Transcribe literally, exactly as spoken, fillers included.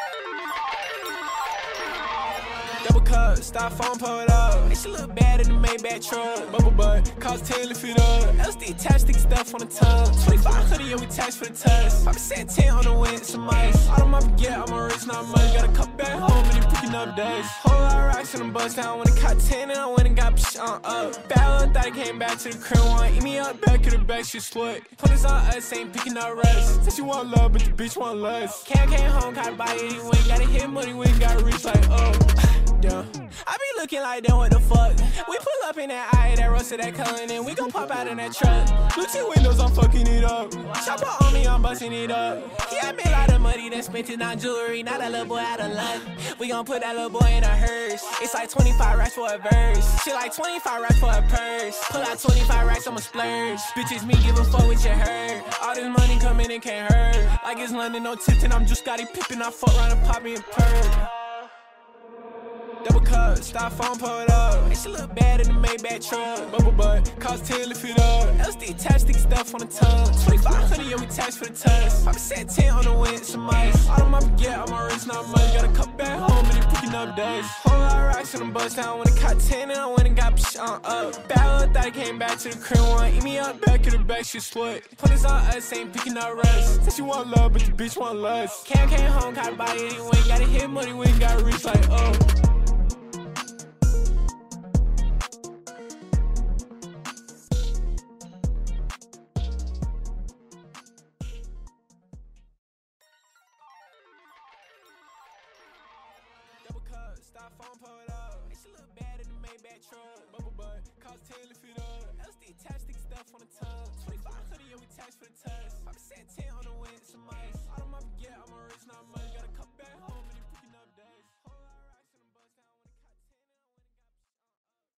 Double cup, styrofoam, pull it up. And she look bad in the Maybach truck. Bubble butt, cost ten, lift it up. L S D attached, stick stuff on the tongue. twenty-five hundred, yeah, we tax for the test. Papa said ten on the wind, some ice. All of my forget, I'm a rich, not money. Got a cup back home, and he picking up days. Whole lot of rocks in the bus down. When I caught ten, and I went and got psh on up. Bad little thought I came back to the crib one. Eat me up, back to the back, she slut. Put this on us, ain't picking up rest. Said she want love, but the bitch want lust. Cam came home, caught a body, he went. Gotta hit money, we ain't got reach like, oh. Damn. I be looking like that, what the fuck? We pull up in that eye, that roasted, that Cullen, and we gon' pop out in that truck. Blue two windows, I'm fucking it up. Chopper on me, I'm busting it up. He had made a lot of money, then spent it on jewelry. Now that little boy out of luck. We gon' put that little boy in a hearse. It's like twenty-five racks for a verse. Shit like twenty-five racks for a purse. Pull out twenty-five racks, I'ma splurge. Bitches, me give a fuck what you heard. All this money coming and can't hurt. Like it's London, no Tipton, I'm just Scottie Pippen. I fuck around and pop me a perk. Double cup, styrofoam, pull it up. And she look bad in the Maybach truck. Bubble butt, cost ten, lift it up. L S D attached, stick stuff on the tongue. twenty-five hundred, yeah, we tax for the test. Papa said ten on the wind, some ice. All of my forget, I'm a rich, not money. Got a cup back home, and he picking up days. Whole lot of rocks in the bus down. When I caught ten, and I went and got psh on up. Bad little thought I came back to the crib one. Eat me up, back to the back, she slut. Put this on us, ain't picking up rest. Said she want love, but the bitch want lust. Cam came home, caught a body, he went. Gotta hit money, we ain't got reach like, oh. Styrofoam, pull it up. And she look bad in the Maybach truck. Bubble butt, cost ten, lift it up. L S D attached, stick stuff on the tongue. twenty-five hundred, yeah, we tax for the test. Papa said ten on the wind, some ice. All of my forget, I'm a rich, not